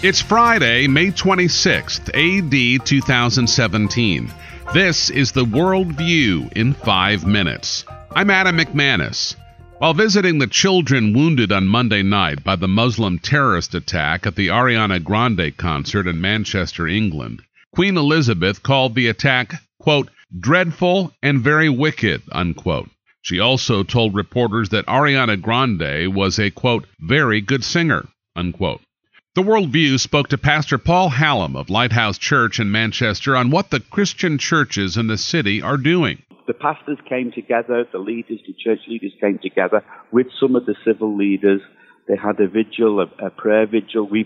It's Friday, May 26th, A.D. 2017. This is the World View in 5 minutes. I'm Adam McManus. While visiting the children wounded on Monday night by the Muslim terrorist attack at the Ariana Grande concert in Manchester, England, Queen Elizabeth called the attack, quote, dreadful and very wicked, unquote. She also told reporters that Ariana Grande was a, quote, very good singer, unquote. The World View spoke to Pastor Paul Hallam of Lighthouse Church in Manchester on what the Christian churches in the city are doing. The pastors came together, the church leaders came together with some of the civil leaders. They had a vigil, a prayer vigil. We